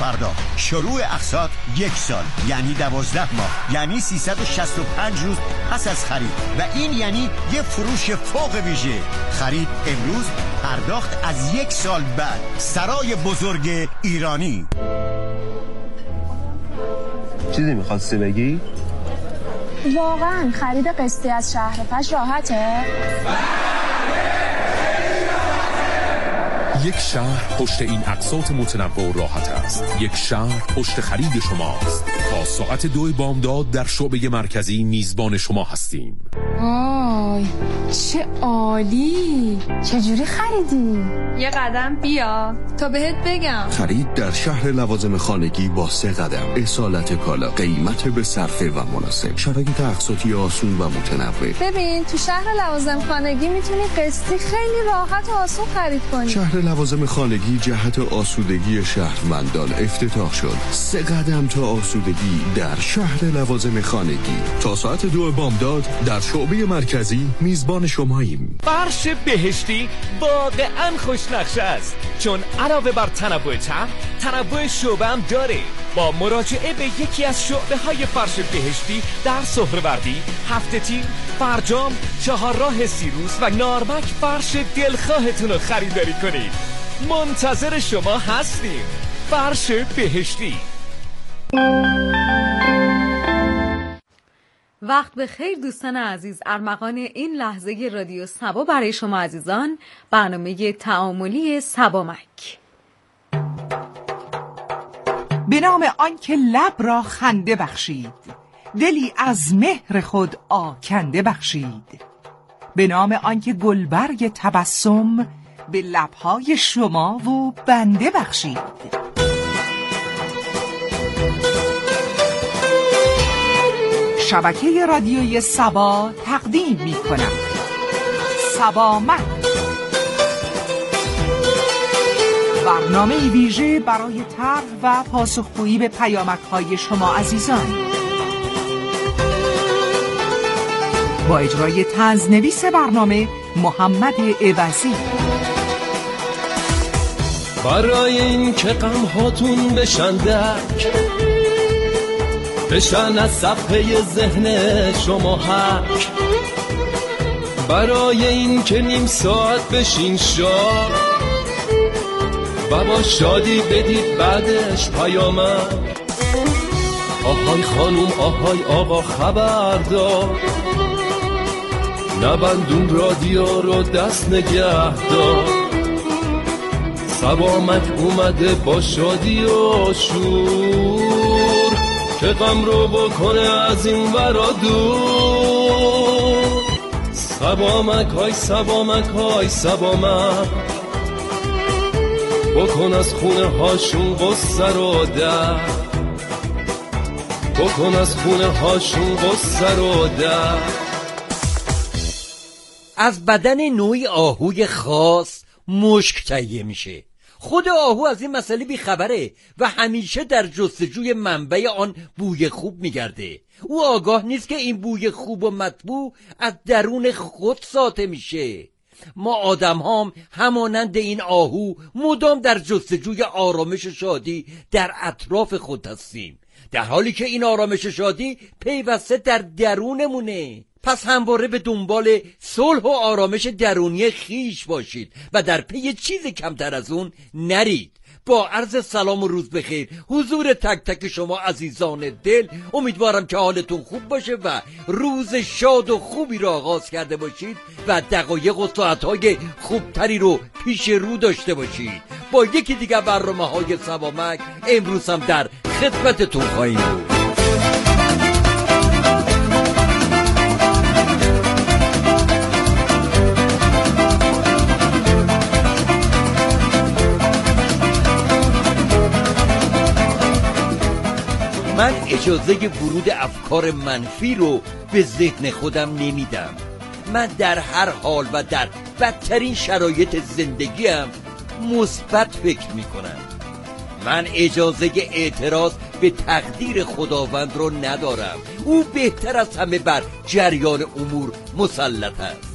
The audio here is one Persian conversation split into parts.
پرداخت. شروع اقساط 1 سال، یعنی 12 ماه، یعنی 365 روز پس از خرید و این یعنی یه فروش فوق ویژه. خرید امروز، پرداخت از 1 سال بعد. سرای بزرگ ایرانی. چیزی میخواستی بگی؟ واقعا خرید قسطی از شهرفش راحته؟ یک شهر پشت این اقساط متنوع و راحت است. یک شهر پشت خرید شماست. تا ساعت 2 بامداد در شعبه مرکزی میزبان شما هستیم. آی چه عالی! چجوری خریدی؟ یه قدم بیا تا بهت بگم. خرید در شهر لوازم خانگی با 3 قدم. اصالت کالا، قیمت به صرفه و مناسب، شرایط اقساطی آسون و متنوع. ببین تو شهر لوازم خانگی میتونی قسطی خیلی راحت و آسون خرید کنی. شهر لوازم خانگی جهت آسودگی شهروندان افتتاح شد. 3 قدم تا آسودگی در شهر لوازم خانگی. تا ساعت 2 بامداد در شعبه مرکزی میزبان شماییم. فرش بهشتی واقعا خوشنقشه است، چون علاوه بر تنوع طرح، تنوع شعبه هم داره. با مراجعه به یکی از شعبه های فرش بهشتی در سهروردی، هفت‌تیر، فرجام، چهارراه سیروس و نارمک فرش دلخواهتون رو خریداری کنید. منتظر شما هستیم. فرش بهشتی. وقت به خیر دوستان عزیز. ارمغان این لحظه رادیو سبا برای شما عزیزان، برنامه تعاملی سبامک. به نام آنکه لب را خنده بخشید، دلی از مهر خود آکنده بخشید. به نام آنکه گلبرگ تبسم به لبهای شما و بنده بخشید. شبکه رادیویی سبا تقدیم می کند سبامک، برنامه ویژه برای طرح و پاسخگویی به پیامک‌های شما عزیزان، با اجرای طنزنویس برنامه محمد عوضی. برای این که غم‌هاتون بشن درک، بشن از صفحه ذهن شما حک، برای این که نیم ساعت بشین شاد و با شادی بدید بعدش پیامک. آهای خانوم آهای آقا خبردار، نبندون رادیو رو دست نگه دار. سبامک اومده با شادی و شور، که غم رو بکنه از این ورا دور. سبامک های سبامک های سبامک، بکن از خونه هاشون غصه رو در، بکن از خونه هاشون غصه رو در. از بدن نوعی آهوی خاص مشک تهیه میشه. خود آهو از این مسئله بیخبره و همیشه در جستجوی منبع آن بوی خوب میگرده. او آگاه نیست که این بوی خوب و مطبوع از درون خود ساطع میشه. ما آدم هم همانند این آهو مدام در جستجوی آرامش و شادی در اطراف خود هستیم، در حالی که این آرامش و شادی پیوسته در درونمونه. پس همواره به دنبال صلح و آرامش درونی خیش باشید و در پی چیز کمتر از اون نرید. با عرض سلام و روز بخیر حضور تک تک شما عزیزان دل، امیدوارم که حالتون خوب باشه و روز شاد و خوبی رو آغاز کرده باشید و دقایق و ساعتهای خوبتری رو پیش رو داشته باشید. با یکی دیگه برنامه‌های سبامک امروز هم در خدمتتون خواهیم بود. من اجازه ورود افکار منفی رو به ذهن خودم نمیدم. من در هر حال و در بدترین شرایط زندگیم مثبت فکر میکنم. من اجازه اعتراض به تقدیر خداوند رو ندارم. او بهتر از همه بر جریان امور مسلط است.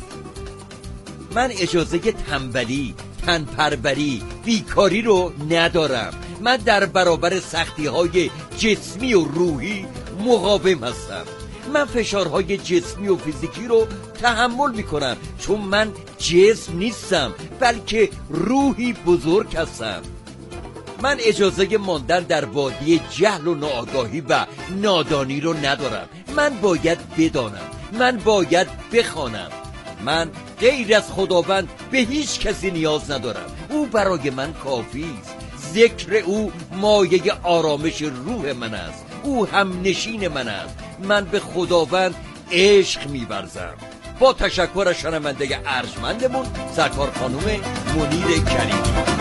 من اجازه تنبلی، تنپروری، بیکاری رو ندارم. من در برابر سختی‌های جسمی و روحی مقاوم هستم. من فشارهای جسمی و فیزیکی رو تحمل میکنم، چون من جسم نیستم بلکه روحی بزرگ هستم. من اجازه ماندن در وادی جهل و ناآگاهی و نادانی رو ندارم. من باید بدانم، من باید بخوانم. من غیر از خداوند به هیچ کسی نیاز ندارم. او برای من کافی است. ذکر او مایه آرامش روح من است. او هم نشین من است. من به خداوند عشق می‌ورزم. با تشکر از شنونده ارجمندمون سرکار خانم منیر کریمی.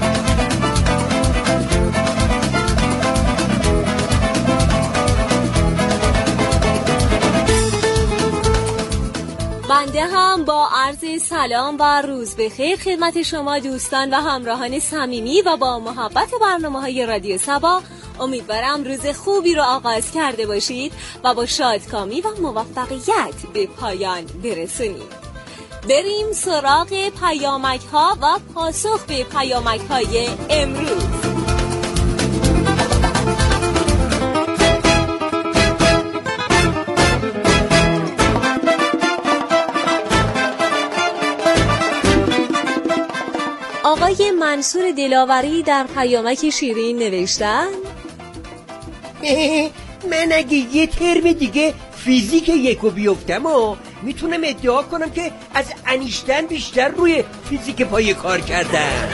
بنده هم با عرض سلام و روز بخیر خدمت شما دوستان و همراهان صمیمی و با محبت برنامه‌های رادیو صبا. امیدوارم روز خوبی رو آغاز کرده باشید و با شادکامی و موفقیت به پایان برسونید. بریم سراغ پیامک‌ها و پاسخ به پیامک‌های امروز. آقای منصور دلاوری در پیامک شیرین نوشتن من اگه یه ترم دیگه فیزیک یکو بیفتم و میتونم ادعا کنم که از انیشتن بیشتر روی فیزیک پای کار کردم.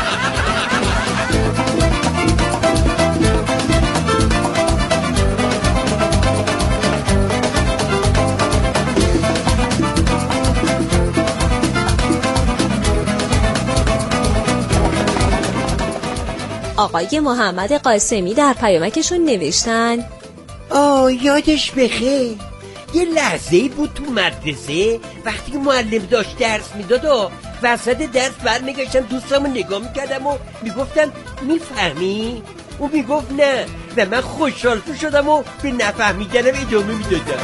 آقای محمد قاسمی در پیامکشون نوشتن یادش بخیر. یه لحظه‌ای بود تو مدرسه وقتی که معلم داشت درس میداد و وسط درس برمیگشتم دوستامو نگاه میکردم و میگفتم میفهمی؟ او میگفت نه و من خوشحال شدم و به نفهمیدنم ادامه میدادم.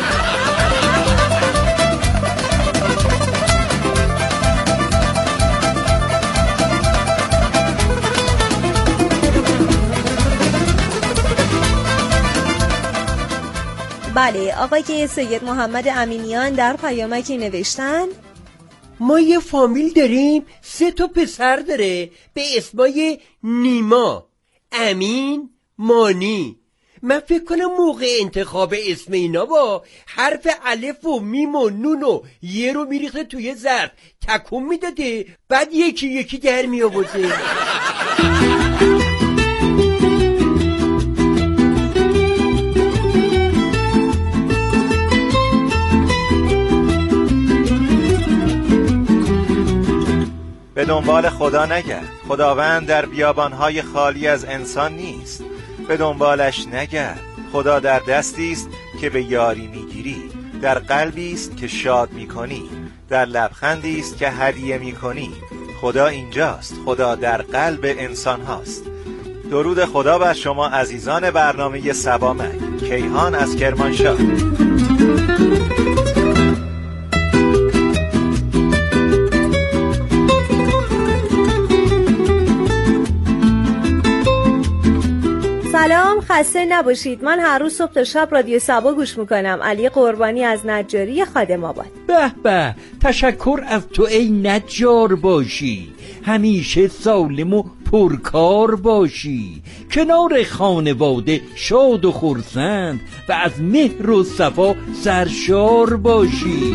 بله، آقای سید محمد امینیان در پیامکی نوشتن ما یه فامیل داریم 3 تا پسر داره به اسمای نیما، امین، مانی. من فکر کنم موقع انتخاب اسم اینا با حرف الف و میم و نون و یه رو میریخته توی ظرف تکون میداده بعد یکی یکی در میآورده. به دنبال خدا نگرد. خداوند در بیابانهای خالی از انسان نیست. به دنبالش نگرد. خدا در دستی است که به یاری میگیری، در قلبی است که شاد میکنی، در لبخندی است که هدیه میکنی. خدا اینجاست. خدا در قلب انسان هاست. درود خدا بر شما عزیزان برنامه صبامک. کیهان از کرمانشاه. سلام، خسته نباشید. من هر روز صبح تا شب رادیو صبا گوش میکنم. علی قربانی از نجاری خادم آباد. به به، تشکر از تو ای نجار باشی. همیشه سالم و پرکار باشی، کنار خانواده شاد و خرسند و از مهر و صفا سرشار باشی.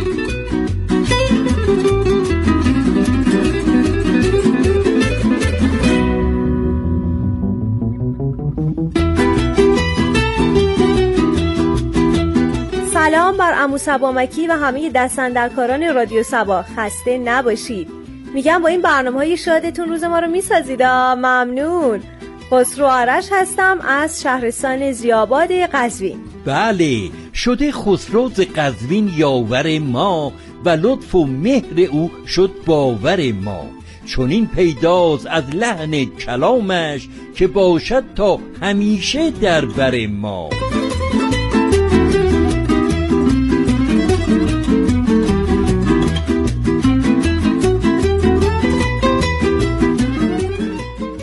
سلام بر عمو صبامکی و همه دستاندرکاران رادیو صبا. خسته نباشید. میگم با این برنامه‌های شادتون روز ما رو میسازید. ممنون. خسرو آرش هستم از شهرستان زیاباد قزوین. بله، شده خسرو ز قزوین یاور ما و لطف و مهر او شد باور ما. چون این پیداست از لحن کلامش که باشد تا همیشه در بر ما.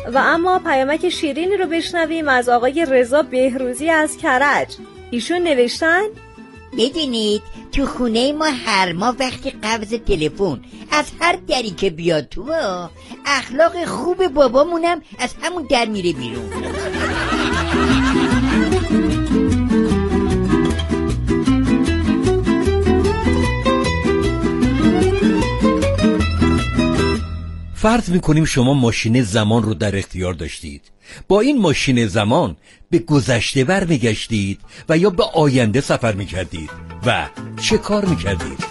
و اما پیامک شیرینی رو بشنویم از آقای رضا بهروزی از کرج. ایشون نوشتن بدونید تو خونه ما هر ماه وقتی قبض تلفن از هر دری که بیاد تو اخلاق خوب بابامونم از همون در میره بیرون. فرض میکنیم شما ماشین زمان رو در اختیار داشتید. با این ماشین زمان به گذشته برمیگشتید و یا به آینده سفر میکردید و چه کار میکردید؟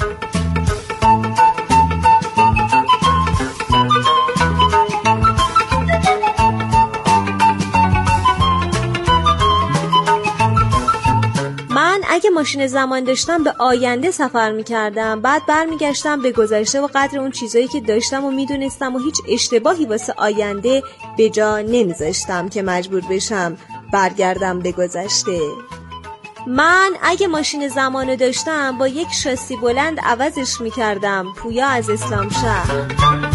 اگه ماشین زمان داشتم به آینده سفر میکردم، بعد برمیگشتم به گذشته و قدر اون چیزایی که داشتم و میدونستم و هیچ اشتباهی واسه آینده به جا نمیذاشتم که مجبور بشم برگردم به گذشته. من اگه ماشین زمانو داشتم با یک شاسی بلند عوضش میکردم. پویا از اسلام شهر.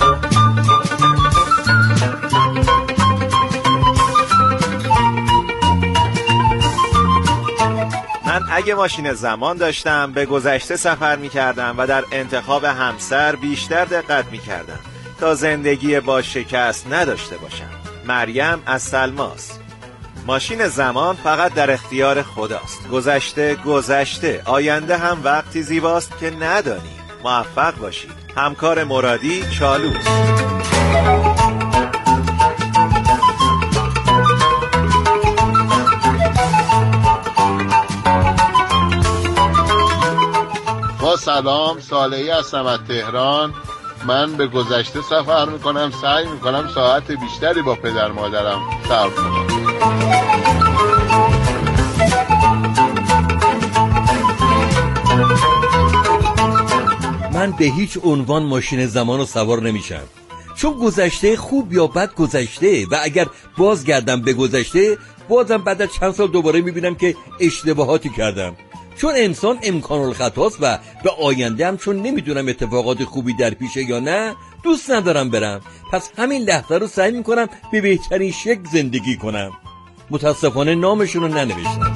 من اگه ماشین زمان داشتم به گذشته سفر می‌کردم و در انتخاب همسر بیشتر دقت می‌کردم تا زندگی با شکست نداشته باشم. مریم از سلماست. ماشین زمان فقط در اختیار خداست. گذشته، آینده هم وقتی زیباست که ندانیم. موفق باشید. همکار مرادی، چالوس. سلام، صالحی هستم از تهران. من به گذشته سفر میکنم، سعی میکنم ساعت بیشتری با پدر مادرم صرف کنم. من به هیچ عنوان ماشین زمان رو سوار نمیشم، چون گذشته خوب یا بد گذشته و اگر بازگردم به گذشته بازم بعد از چند سال دوباره میبینم که اشتباهاتی کردم. چون انسان امکان الخطاست و به آینده هم چون نمیدونم اتفاقات خوبی در پیشه یا نه دوست ندارم برم. پس همین لحظه رو سعی میکنم به بهترین شکل زندگی کنم. متاسفانه نامشون رو ننوشتم.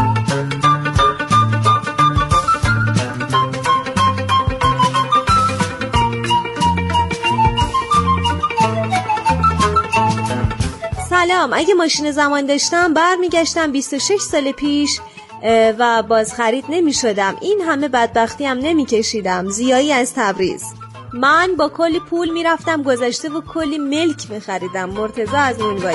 سلام، اگه ماشین زمان داشتم برمیگشتم 26 سال پیش و باز خرید نمی شدم. این همه بدبختی هم نمی کشیدم. زیایی از تبریز. من با کلی پول می رفتم گذشته و کلی ملک می خریدم. مرتضی از نونوایی.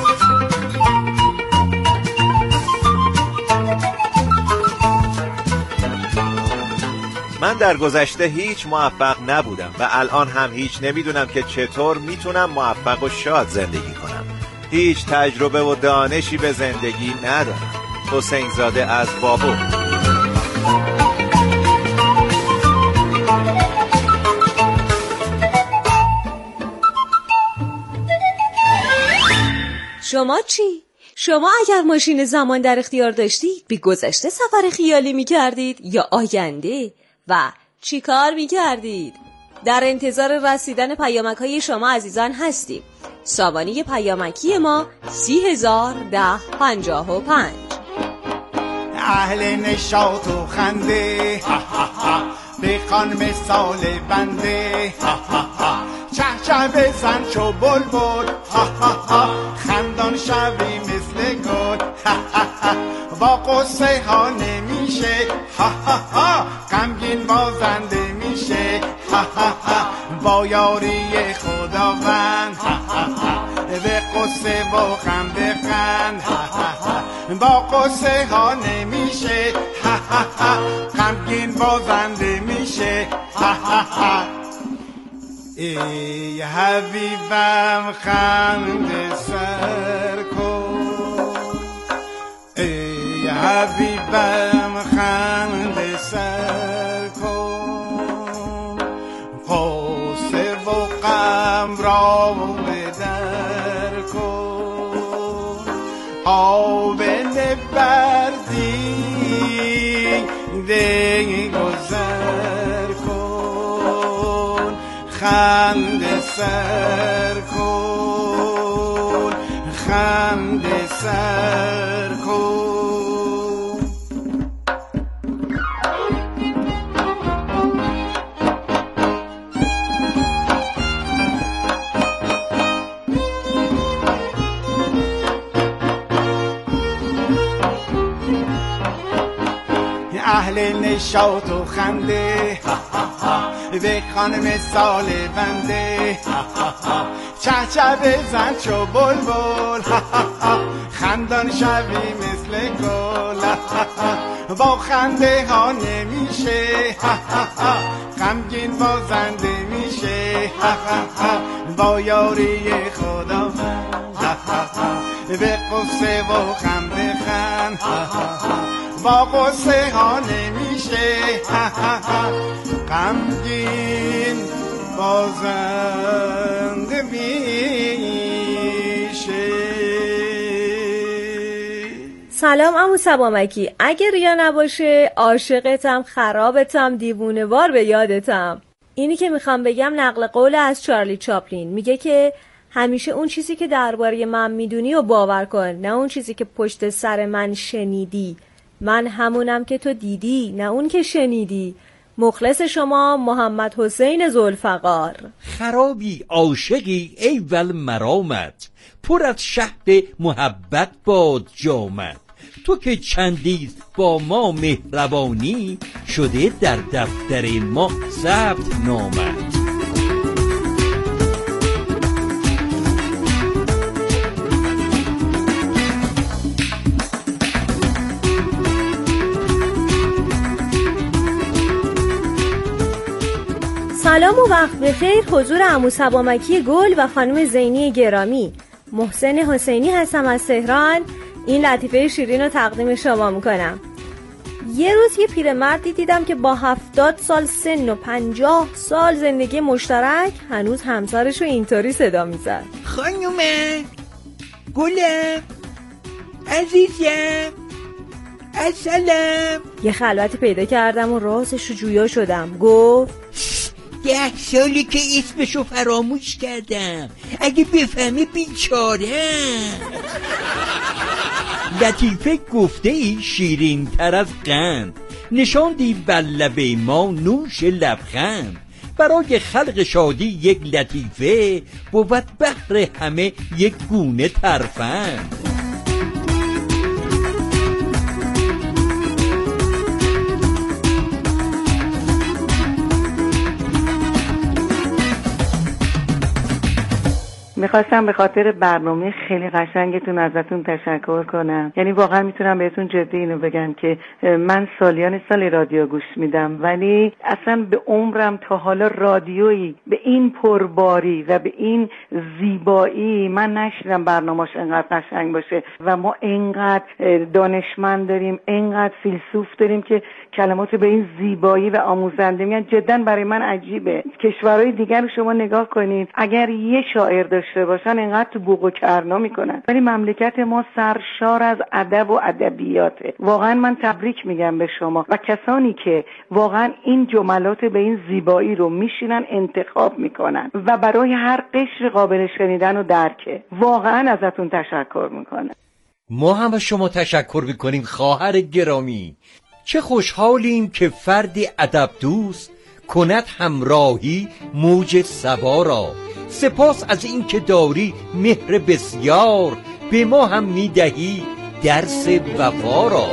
من در گذشته هیچ موفق نبودم و الان هم هیچ نمیدونم که چطور میتونم موفق و شاد زندگی کنم. هیچ تجربه و دانشی به زندگی ندارم. حسین زاده از بابو. شما چی؟ شما اگر ماشین زمان در اختیار داشتید به گذشته سفر خیالی می کردید یا آینده و چی کار می کردید؟ در انتظار رسیدن پیامک های شما عزیزان هستیم. سامانه پیامکی ما 301055. اهل نشاط و خنده بخوان مثال بنده چه چه بزن چو بلبل خندان شوی مثل گل با قصه ها نمیشه غمگین بازنده میشه با یاری خداوند به قصه و غم بخند با قصه ها نمیشه غمگین بازنده میشه ای حبیبم خنده سر کن ای حبیبم خنده سر کن قصه و غم را بدر کن آب نبردی ده گذر کن خنده سر کن خنده سر کن. اهل نشاط و خنده به خانم سال بنده چه چه بزن چو بلبل خندان شوی مثل گل با خنده ها نمیشه غمگین بازنده میشه با یاری خدا به قصه و خم بخند با قصه ها نمیشه غمگین بازنده میشه. سلام عمو صبامکی، اگه ریا نباشه عاشقتم، خرابتم، دیوونه‌وار به یادتم. اینی که میخوام بگم نقل قول از چارلی چاپلین، میگه که همیشه اون چیزی که درباره من میدونی و باور کن، نه اون چیزی که پشت سر من شنیدی. من همونم که تو دیدی، نه اون که شنیدی. مخلص شما، محمد حسین ذوالفقار. خرابی عاشقی ای ول مرامت، پر از شهد محبت باد جامت. تو که چندیز با ما مهربانی، شده در دفتر ما ثبت نامت. سلام و وقت بخیر حضور عمو صبامکی گل و خانم زینی گرامی. محسن حسینی هستم از تهران. این لطیفه شیرین رو تقدیم شما میکنم. یه روز یه پیرمردی دیدم که با 70 سال سن و 50 سال زندگی مشترک هنوز همسرش رو اینطوری صدا میزد: خانومه، گلم، عزیزم، السلام. یه خلوتی پیدا کردم و رازش رو جویا شدم. گفت 10 سالی که اسمشو فراموش کردم، اگه بفهمه بیچارم. لطیفه گفته ای شیرین تر از قند، نشاندی بر لب ما نوش لبخند. برای خلق شادی یک لطیفه، بود بهر همه یک گونه ترفند. میخواستم به خاطر برنامه خیلی قشنگتون ازتون تشکر کنم. یعنی واقعا میتونم بهتون جدی اینو بگم که من سالیان سال رادیو گوش میدم، ولی اصلا به عمرم تا حالا رادیویی به این پرباری و به این زیبایی من نشیدم برنامه‌اش انقدر قشنگ باشه. و ما انقدر دانشمند داریم، انقدر فیلسوف داریم که کلمات به این زیبایی و آموزنده میگن. جدا برای من عجیبه. کشورهای دیگر رو شما نگاه کنید، اگر یه شاعر داشته باشن انقدر تو بوق و کرنا میکنن، ولی مملکت ما سرشار از ادب و ادبیاته. واقعا من تبریک میگم به شما و کسانی که واقعا این جملات به این زیبایی رو میشینن انتخاب میکنن و برای هر قشر قابل شنیدن و درکه. واقعا ازتون تشکر میکنم. ما هم از شما تشکر میکنیم خواهر گرامی. چه خوشحالیم که فرد ادب دوست کند همراهی موج صبا را. سپاس از این که داری مهر بسیار، به ما هم میدهی درس وفا را.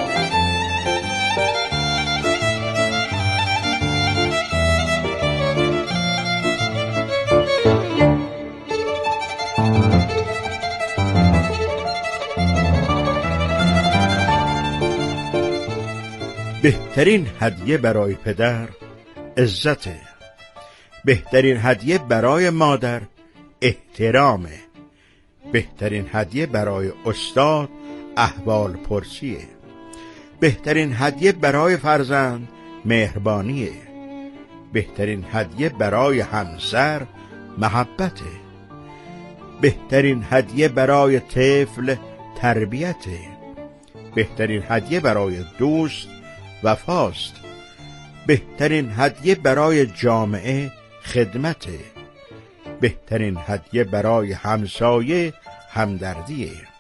بهترین هدیه برای پدر عزته. بهترین هدیه برای مادر احترامه. بهترین هدیه برای استاد احوال پرسیه. بهترین هدیه برای فرزند مهربانیه. بهترین هدیه برای همسر محبته. بهترین هدیه برای طفل تربیته. بهترین هدیه برای دوست وفاست. بهترین هدیه برای جامعه خدمته. بهترین هدیه برای همسایه همدردیه.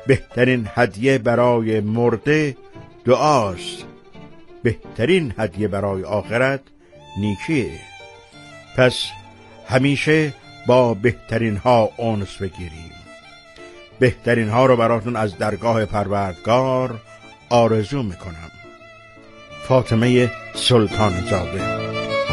بهترین هدیه برای مرده دعاست، بهترین هدیه برای آخرت نیکیه. پس همیشه با بهترین ها انس بگیریم. بهترین ها رو براتون از درگاه پروردگار آرزو میکنم. فاطمه سلطان زاده.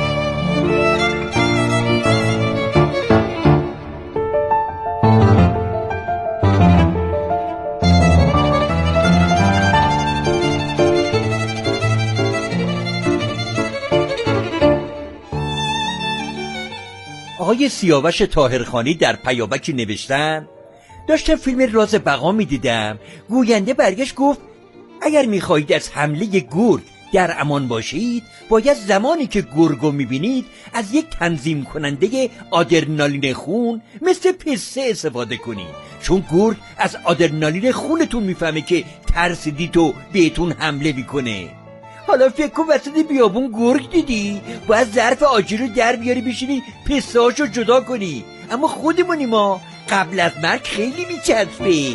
آقای سیاوش طاهرخانی در پیامکی نوشتن داشتم فیلم راز بقا میدیدم، گوینده برگشت گفت اگر میخواهید از حمله گرگ در امان باشید باید زمانی که گرگو میبینید از یک تنظیم کننده آدرنالین خون مثل پسته استفاده کنید، چون گرگ از آدرنالین خونتون میفهمه که ترسیدید و بهتون حمله میکنه. حالا فکر کن وسط بیابون گرگ دیدی، باید ظرف آجی رو در بیاری بشینی پسته هاشو جدا کنی، اما خودمونی ما قبل از مرگ خیلی میچسبه.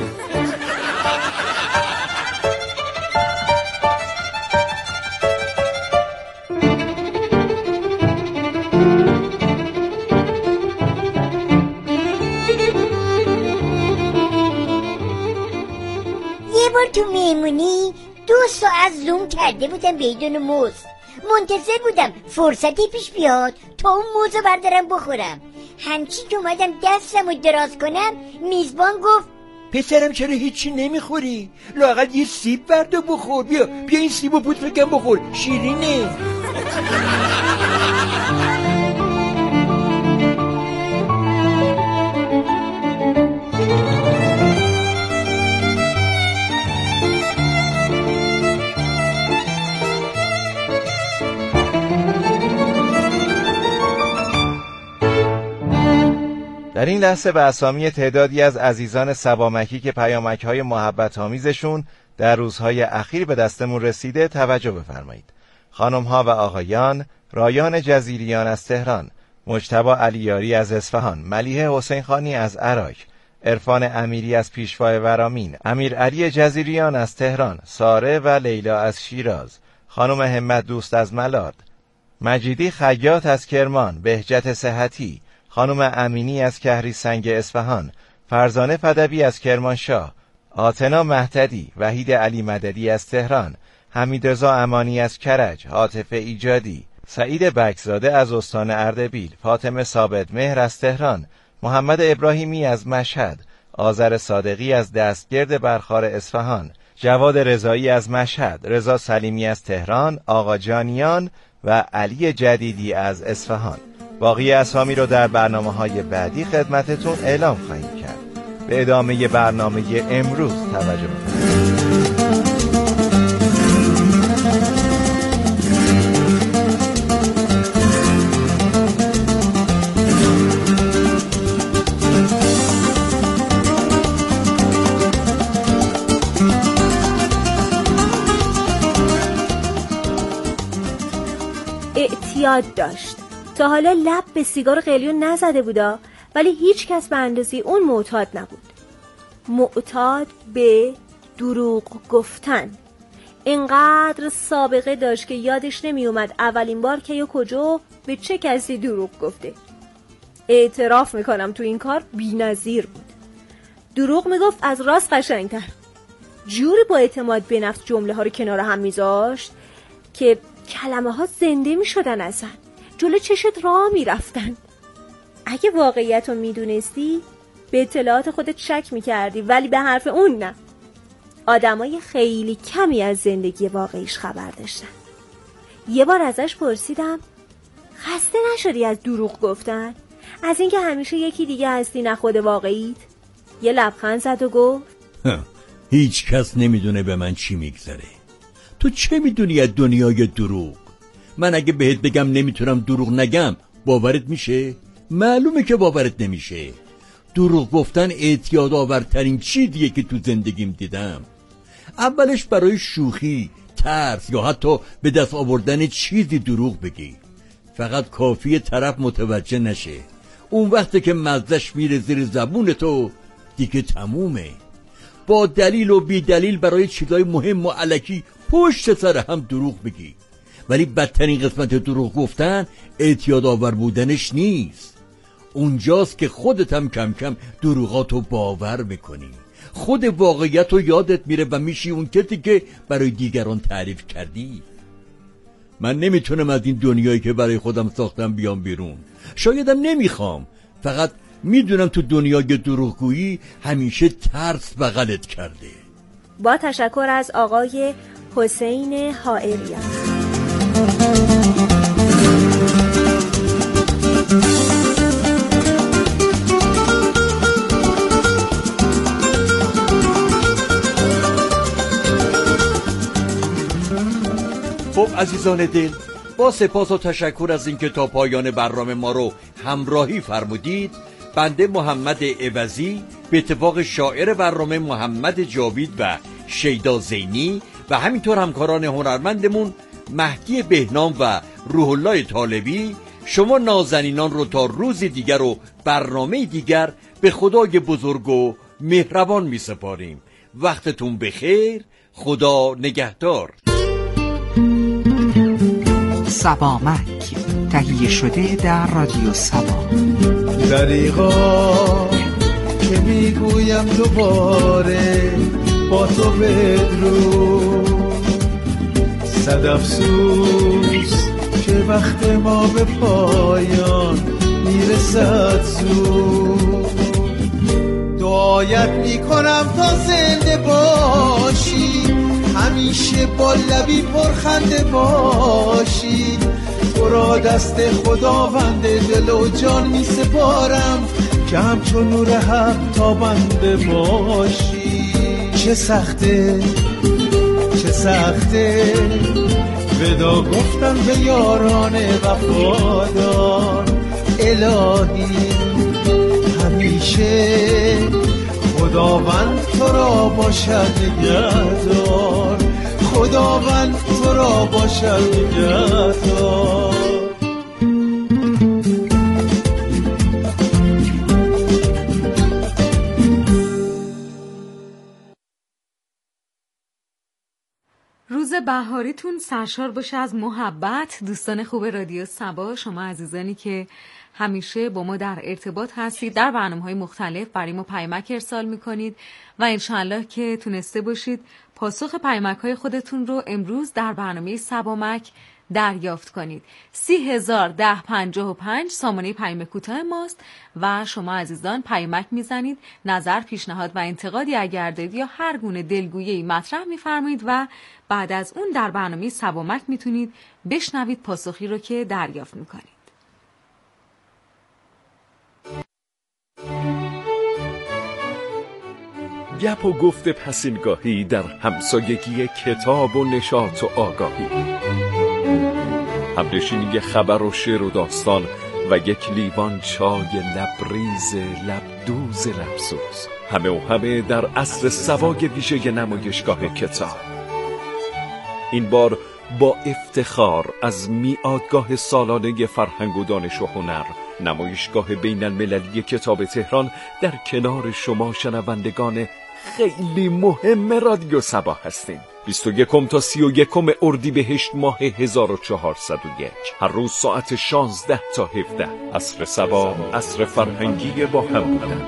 یه بار تو مهمونی 2 ساعت زوم کرده بودم بدون موز، منتظر بودم فرصتی پیش بیاد تا اون موزو بردارم بخورم. همچی که اومدم دستم رو دراز کنم میزبان گفت پسرم چرا هیچی نمیخوری؟ لااقل یه سیب بردار بخور. بیا این سیبو پوترکم بخور، شیرینه. در این لحظه به اسامی تعدادی از عزیزان سبامکی که پیامک‌های محبت آمیزشون در روزهای اخیر به دستمون رسیده توجه بفرمایید. خانم‌ها و آقایان: رایان جزیریان از تهران، مجتبی علیاری از اصفهان، ملیحه حسین خانی از عراق، عرفان امیری از پیشوای ورامین، امیر علی جزیریان از تهران، ساره و لیلا از شیراز، خانم همت دوست از ملارد، مجیدی خیاط از کرمان، بهجت صحتی، خانم امینی از کهریسنگ اصفهان، فرزانه فدوی از کرمانشاه، آتنا مهتدی، وحید علی مددی از تهران، حمیدرضا امانی از کرج، عاطف ایجادی، سعید بکزاده از استان اردبیل، فاطمه ثابت مهر از تهران، محمد ابراهیمی از مشهد، آذر صادقی از دستگرد برخار اصفهان، جواد رضایی از مشهد، رضا سلیمی از تهران، آقا جانیان و علی جدیدی از اصفهان. باقی اسامی رو در برنامه‌های بعدی خدمتتون اعلام خواهیم کرد. به ادامه برنامه امروز توجه کنید. اعتیاد داشت. تا حالا لب به سیگار قلیون نزده بودا، ولی هیچ کس به اندازه اون معتاد نبود. معتاد به دروغ گفتن. اینقدر سابقه داشت که یادش نمی اومد اولین بار که یا کجا به چه کسی دروغ گفته. اعتراف میکنم تو این کار بی‌نظیر بود. دروغ میگفت از راست قشنگتر. جوری با اعتماد به نفس جمله ها رو کنار هم میذاشت که کلمه ها زنده میشدن، اصلا جلو چشت راه میرفتن. اگه واقعیت رو میدونستی به اطلاعات خودت شک میکردی، ولی به حرف اون نه. آدمای خیلی کمی از زندگی واقعیش خبر داشتن. یه بار ازش پرسیدم خسته نشدی از دروغ گفتن؟ از اینکه همیشه یکی دیگه هستی نه خود واقعیت؟ یه لبخند زد و گفت هیچ کس نمیدونه به من چی میگذره. تو چه میدونی از دنیای دروغ؟ من اگه بهت بگم نمیتونم دروغ نگم باورت میشه؟ معلومه که باورت نمیشه. دروغ گفتن اعتیاد آورترین چیزیه که تو زندگیم دیدم. اولش برای شوخی، ترس یا حتی به دست آوردن چیزی دروغ بگی. فقط کافیه طرف متوجه نشه. اون وقتی که مزدش میره زیر زبون تو دیگه تمومه. با دلیل و بی دلیل برای چیزای مهم و الکی پشت سر هم دروغ بگی. ولی بدترین قسمت دروغ گفتن اعتیاد آور بودنش نیست. اونجاست که خودت هم کم کم دروغاتو باور میکنی، خود واقعیت رو یادت میره و میشی اون کسی که برای دیگران تعریف کردی. من نمیتونم از این دنیایی که برای خودم ساختم بیام بیرون. شایدم نمیخوام، فقط میدونم تو دنیای دروغگویی همیشه ترس بغلت کرده. با تشکر از آقای حسین حائریان. خب عزیزان دل، با سپاس و تشکر از اینکه تا پایان برنامه ما رو همراهی فرمودید. بنده محمد عوضی به اتفاق شاعر برنامه محمد جاوید و شیدا زینی و همینطور همکاران هنرمندمون مهدی بهنام و روح الله طالبی شما نازنینان رو تا روزی دیگر و برنامه دیگر به خدای بزرگ و مهربان می سپاریم. وقتتون بخیر، خدا نگهدار. سبامک تهیه شده در رادیو سبا. دریغا که میگویم دوباره با تو بدرود، صد افسوس که وقت ما به پایان میرسد زود. دعایت میکنم تا زنده باشی، همیشه با لبی پرخنده باشی. تو را دست خداوند دل و جان می سپارم که همچون نور حق تابنده باشی. چه سخته چه سخته ودا گفتن به یاران وفادار. الهی همیشه خداوند تو را باشد نگهدار، خداوند تو را باشد نگهدار. روز بهاریتون سرشار باشه از محبت. دوستان خوب رادیو سبا، شما عزیزانی که همیشه با ما در ارتباط هستید، در برنامه‌های مختلف برای ما پیامک ارسال می‌کنید و انشالله که تونسته باشید پاسخ پیامک‌های خودتون رو امروز در برنامه سبامک دریافت کنید. 301055 سامانه پیام کوتاه ماست و شما عزیزان پیامک میزنید، نظر، پیشنهاد و انتقادی اگر دارید یا هر گونه دلگویی مطرح میفرمایید و بعد از اون در برنامه سبامک میتونید بشنوید پاسخی رو که دریافت میکنید. گپ و گفت پسینگاهی در همسایگی کتاب و نشاط و آگاهی، همنشینی خبر و شعر و داستان و یک لیوان چای لبریز لبدوز لبسوز، همه در عصر سوای ویژه نمایشگاه کتاب. این بار با افتخار از میادگاه سالانه فرهنگ و دانش و هنر، نمایشگاه بین المللی کتاب تهران، در کنار شما شنوندگان خیلی مهم رادیو سبا هستیم. 21 تا 31 اردیبهشت ماه 1401، هر روز ساعت 16 تا 17. عصر سبا، عصر فرهنگی با هم بودن.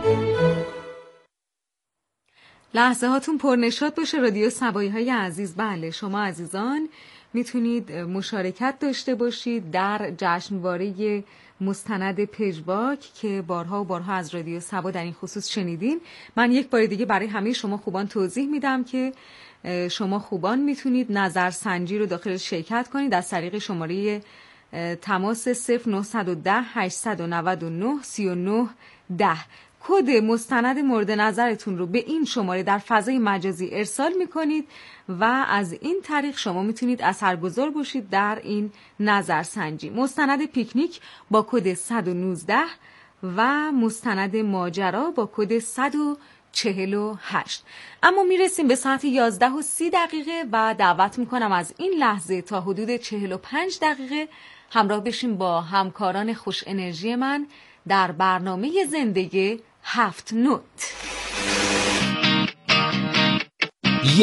لحظه هاتون پرنشاط باشه رادیو سبایی های عزیز. بله، شما عزیزان میتونید مشارکت داشته باشید در جشنواره مستند پژواک که بارها و بارها از رادیو سبا در این خصوص شنیدین. من یک بار دیگه برای همه شما خوبان توضیح میدم که شما خوبان میتونید نظرسنجی رو داخل شرکت کنید از طریق شماره تماس 0910 899 3910. کد مستند مورد نظرتون رو به این شماره در فضای مجازی ارسال میکنید و از این طریق شما میتونید اثرگذار باشید در این نظرسنجی. مستند پیکنیک با کد 119 و مستند ماجرا با کد 148. اما میرسیم به ساعت 11:30 و دعوت میکنم از این لحظه تا حدود 45 دقیقه همراه بشیم با همکاران خوش انرژی من در برنامه زندگی 7 نوت.